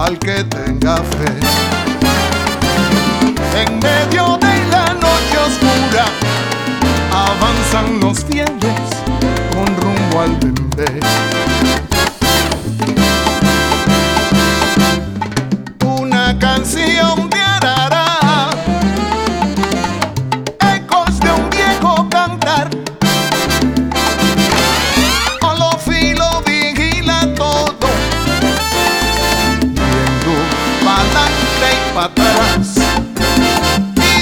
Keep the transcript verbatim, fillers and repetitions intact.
al que tenga fe. En medio de la noche oscura avanzan los fieles con rumbo al Dendé.